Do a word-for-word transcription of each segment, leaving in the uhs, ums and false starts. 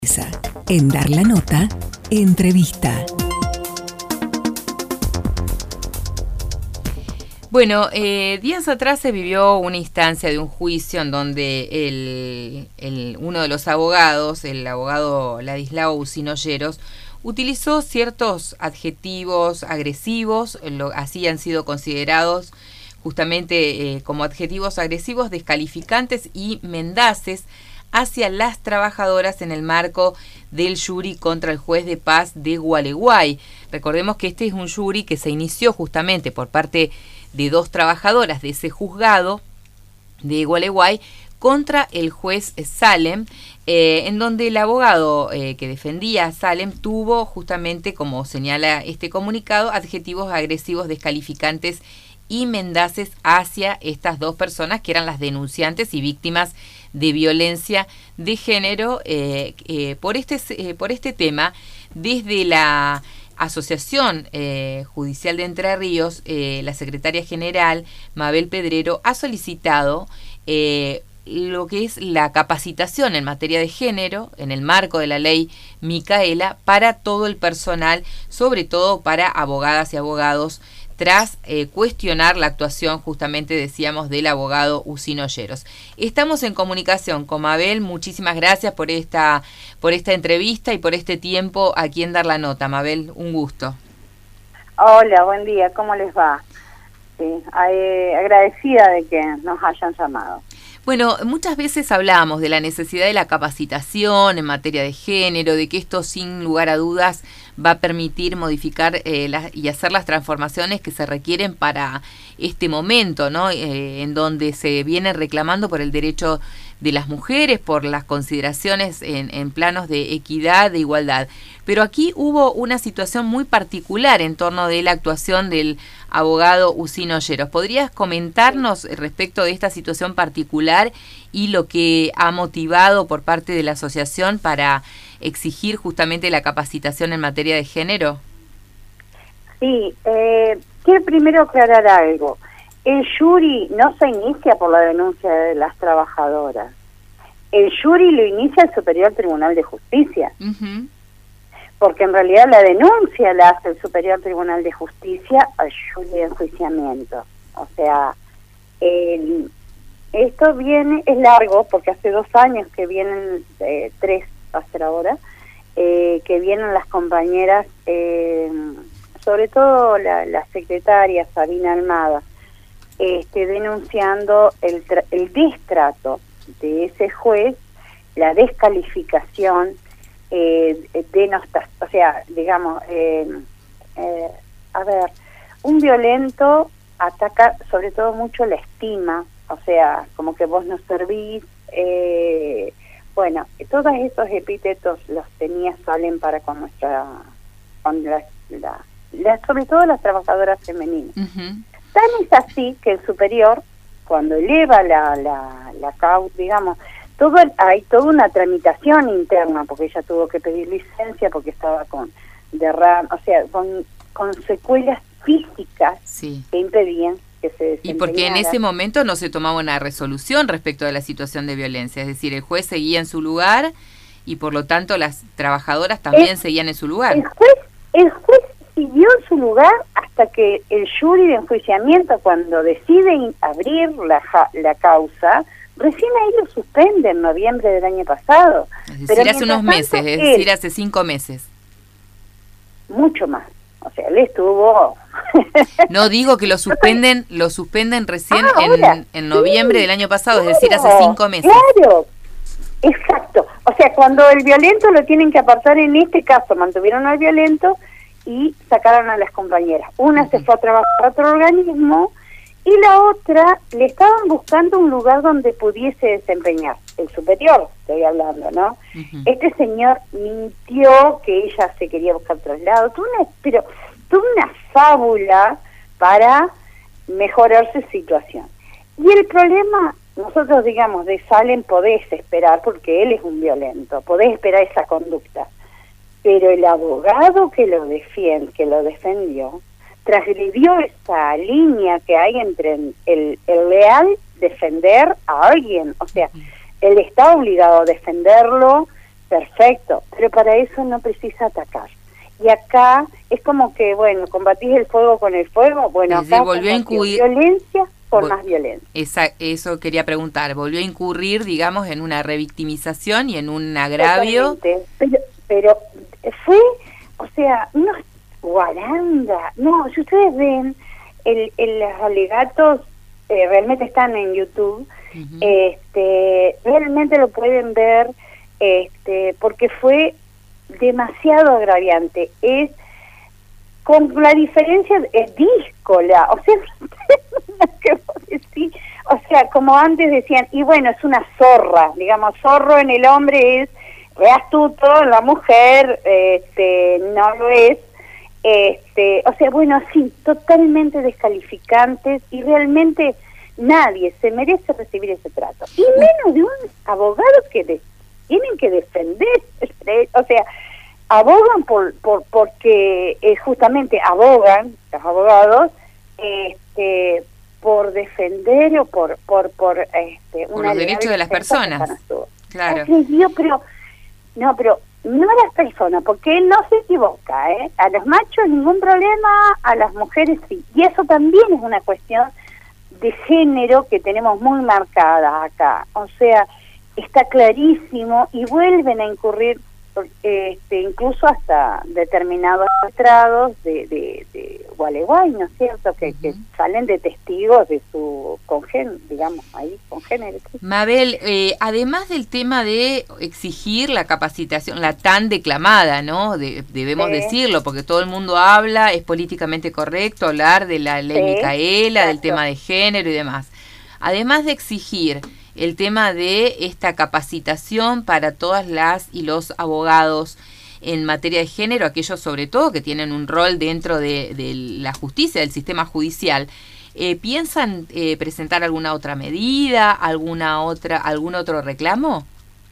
En Dar la Nota, entrevista. Bueno, eh, días atrás se vivió una instancia de un juicio en donde el, el, uno de los abogados, el abogado Ladislao Ucino-Lleros, utilizó ciertos adjetivos agresivos, lo, así han sido considerados justamente eh, como adjetivos agresivos, descalificantes y mendaces hacia las trabajadoras en el marco del jury contra el juez de paz de Gualeguay. Recordemos que este es un jury que se inició justamente por parte de dos trabajadoras de ese juzgado de Gualeguay contra el juez Salem, eh, en donde el abogado eh, que defendía a Salem tuvo justamente, como señala este comunicado, adjetivos agresivos, descalificantes y mendaces hacia estas dos personas que eran las denunciantes y víctimas de violencia de género. Eh, eh, por, este, eh, por este tema, desde la Asociación eh, Judicial de Entre Ríos, eh, la secretaria general, Mabel Pedrero, ha solicitado eh, lo que es la capacitación en materia de género, en el marco de la ley Micaela, para todo el personal, sobre todo para abogadas y abogados, tras eh, cuestionar la actuación, justamente decíamos, del abogado Ucino-Lleros. Estamos en comunicación con Mabel. Muchísimas gracias por esta, por esta entrevista y por este tiempo aquí en Dar la Nota. Mabel, un gusto. Hola, buen día, ¿cómo les va? Sí, eh, agradecida de que nos hayan llamado. Bueno, muchas veces hablamos de la necesidad de la capacitación en materia de género, de que esto sin lugar a dudas va a permitir modificar eh, las, y hacer las transformaciones que se requieren para este momento, ¿no? Eh, en donde se viene reclamando por el derecho de las mujeres, por las consideraciones en, en planos de equidad, de igualdad. Pero aquí hubo una situación muy particular en torno de la actuación del abogado Ucino-Lleros. ¿Podrías comentarnos respecto de esta situación particular y lo que ha motivado por parte de la asociación para exigir justamente la capacitación en materia de género? Sí, eh, quiero primero aclarar algo. El jury no se inicia por la denuncia de las trabajadoras. El jury lo inicia el Superior Tribunal de Justicia. Uh-huh. Porque en realidad la denuncia la hace el Superior Tribunal de Justicia al jury de enjuiciamiento. O sea, el, esto viene, es largo, porque hace dos años que vienen, eh, tres hasta ahora, eh, que vienen las compañeras, eh, sobre todo la, la secretaria Sabina Almada, este, denunciando el, el destrato de ese juez, la descalificación, eh, denostas, o sea, digamos, eh, eh, a ver, un violento ataca sobre todo mucho la estima, o sea, como que vos no servís, eh, bueno, todos esos epítetos los tenía Salem para con nuestra, con la, la, la sobre todo las trabajadoras femeninas. Uh-huh. Tan es así que el superior, cuando eleva la, la, la causa, digamos, todo hay toda una tramitación interna, porque ella tuvo que pedir licencia porque estaba con derrame, o sea, con, con secuelas físicas, sí, que impedían que se desempeñara. Y porque en ese momento no se tomaba una resolución respecto de la situación de violencia, es decir, el juez seguía en su lugar y por lo tanto las trabajadoras también el, seguían en su lugar. El juez, el juez siguió en su lugar hasta que el jury de enjuiciamiento, cuando decide abrir la, la causa, recién ahí lo suspende en noviembre del año pasado. Es decir, Pero hace unos meses, tanto, es decir, él, hace cinco meses. Mucho más. O sea, él estuvo... No, digo que lo suspenden, lo suspenden recién ah, ahora, en, en noviembre sí, del año pasado, claro, es decir, hace cinco meses. Claro, exacto. O sea, cuando el violento lo tienen que apartar, en este caso mantuvieron al violento y sacaron a las compañeras. Una uh-huh. se fue a trabajar a otro organismo y la otra le estaban buscando un lugar donde pudiese desempeñar. El superior, estoy hablando, ¿no? Uh-huh. Este señor mintió que ella se quería buscar traslado, tuvo una, pero tuvo una fábula para mejorar su situación. Y el problema, nosotros digamos, de Salem podés esperar, porque él es un violento, podés esperar esa conducta. Pero el abogado que lo defiende, que lo defendió, transgredió esa línea que hay entre el, el leal defender a alguien, o sea, él está obligado a defenderlo perfecto, pero para eso no precisa atacar. Y acá es como que, bueno, combatís el fuego con el fuego, bueno, Desde acá volvió a incurrir, violencia por vol, más violencia. Esa, eso quería preguntar, volvió a incurrir, digamos, en una revictimización y en un agravio. Totalmente. Pero, pero fue, o sea, unos guaranda. No, si ustedes ven, el, el, los alegatos eh, realmente están en YouTube, uh-huh. este, realmente lo pueden ver, este, porque fue demasiado agraviante. Es, con la diferencia, es díscola, o sea, ¿qué vos decís? O sea, como antes decían, y bueno, es una zorra, digamos, zorro en el hombre es re astuto, la mujer este, no lo es, este, o sea, bueno, sí, totalmente descalificantes, y realmente nadie se merece recibir ese trato, y menos de un abogado que de, tienen que defender, o sea, abogan por, por porque eh, justamente abogan los abogados este por defender o por por por este por los derechos de las personas, claro. Okay, yo, pero no pero no a las personas, porque él no se equivoca, ¿eh? A los machos ningún problema, a las mujeres sí, y eso también es una cuestión de género que tenemos muy marcada acá, o sea, está clarísimo, y vuelven a incurrir este, incluso hasta determinados estrados de, de, de Gualeguay, ¿no es cierto? Que, uh-huh. que salen de testigos de su congénero, digamos, ahí, congénero. ¿Sí? Mabel, eh, además del tema de exigir la capacitación, la tan declamada, ¿no? De, debemos sí. decirlo, porque todo el mundo habla, es políticamente correcto hablar de la ley sí, Micaela, exacto. del tema de género y demás. Además de exigir el tema de esta capacitación para todas las y los abogados en materia de género, aquellos sobre todo que tienen un rol dentro de, de la justicia, del sistema judicial, eh, ¿piensan eh, presentar alguna otra medida, alguna otra, algún otro reclamo?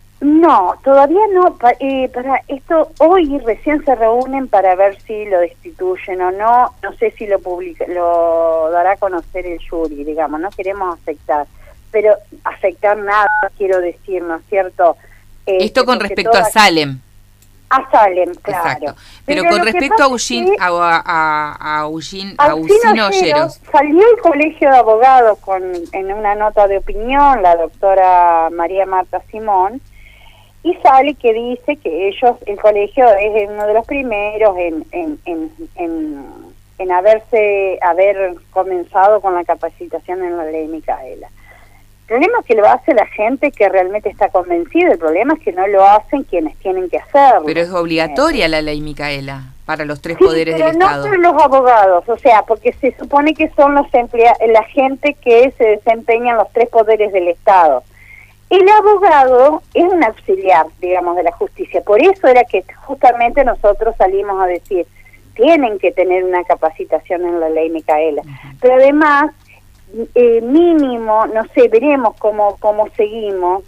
No, todavía no. Pa, eh, para esto hoy recién se reúnen para ver si lo destituyen o no. No sé si lo publica, lo dará a conocer el jury, digamos. No queremos afectar. Pero afectar nada, quiero decir, ¿no es cierto? Eh, Esto con respecto todas... a Salem. A Salem, claro. Exacto. Pero, Pero con respecto a Eugene, a, a, a, Eugene, a Usino Olleros. Salió el Colegio de Abogados con en una nota de opinión, la doctora María Marta Simón, y sale que dice que ellos, el colegio es uno de los primeros en, en, en, en, en haberse, haber comenzado con la capacitación en la ley Micaela. El problema es que lo hace la gente que realmente está convencida, el problema es que no lo hacen quienes tienen que hacerlo. Pero es obligatoria eh, la ley Micaela para los tres sí, poderes pero del no Estado. No para los abogados, o sea, porque se supone que son los emplea la gente que se desempeña en los tres poderes del Estado. El abogado es un auxiliar, digamos, de la justicia, por eso era que justamente nosotros salimos a decir, tienen que tener una capacitación en la ley Micaela, uh-huh. pero además... Eh, mínimo, no sé, veremos cómo cómo seguimos,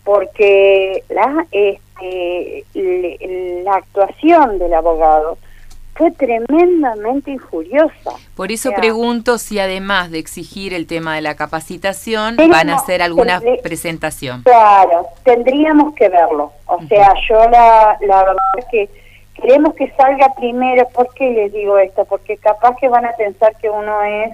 porque la este le, la actuación del abogado fue tremendamente injuriosa. Por eso o sea, pregunto si además de exigir el tema de la capacitación van a hacer alguna tendré, presentación. Claro, tendríamos que verlo. O uh-huh. sea, yo la, la verdad es que queremos que salga primero. ¿Por qué les digo esto? Porque capaz que van a pensar que uno es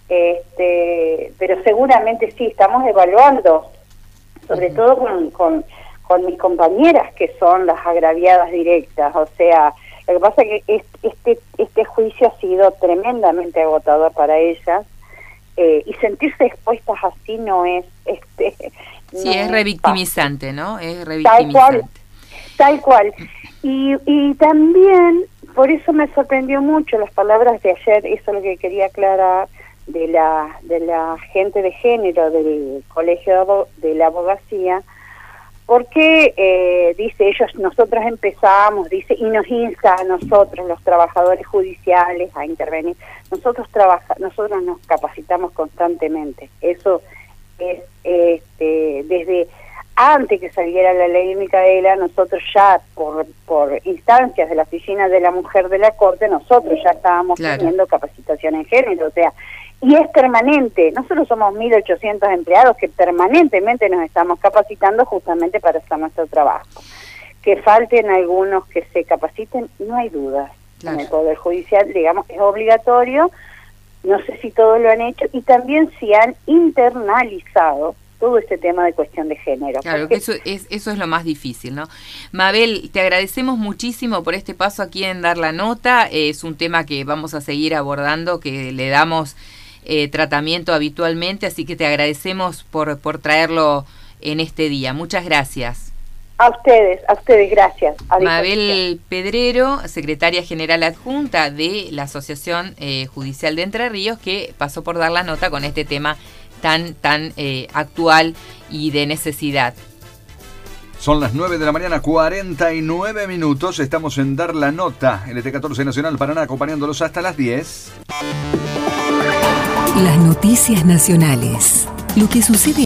este pero seguramente sí, estamos evaluando, sobre uh-huh. todo con, con, con mis compañeras que son las agraviadas directas, o sea, lo que pasa es que este, este juicio ha sido tremendamente agotador para ellas, eh, y sentirse expuestas así no es... este Sí, no es revictimizante, ¿no? Es Tal revictimizante. cual, tal cual. Y, y también, por eso me sorprendió mucho las palabras de ayer, eso es lo que quería aclarar, de la de la gente de género del Colegio de la Abogacía, porque eh, dice ellos, nosotros empezamos, dice, y nos insta a nosotros, los trabajadores judiciales, a intervenir. Nosotros trabaja, nosotros nos capacitamos constantemente. Eso es este, desde antes que saliera la ley Micaela, nosotros ya por por instancias de la Oficina de la Mujer de la Corte, nosotros ya estábamos claro. teniendo capacitación en género, o sea, y es permanente. Nosotros somos mil ochocientos empleados que permanentemente nos estamos capacitando justamente para hacer nuestro trabajo. Que falten algunos que se capaciten, no hay dudas. Claro. En el Poder Judicial, digamos que es obligatorio, no sé si todos lo han hecho, y también si han internalizado todo este tema de cuestión de género. Claro, que eso es, eso es lo más difícil, ¿no? Mabel, te agradecemos muchísimo por este paso aquí en Dar la Nota. Es un tema que vamos a seguir abordando, que le damos eh, tratamiento habitualmente, así que te agradecemos por, por traerlo en este día. Muchas gracias. A ustedes, a ustedes, gracias. A Mabel Pedrero, secretaria general adjunta de la Asociación eh, Judicial de Entre Ríos, que pasó por Dar la Nota con este tema tan tan eh, actual y de necesidad. Son las nueve de la mañana, cuarenta y nueve minutos. Estamos en Dar la Nota, N T catorce Nacional Paraná, acompañándolos hasta las diez. Las noticias nacionales. Lo que sucede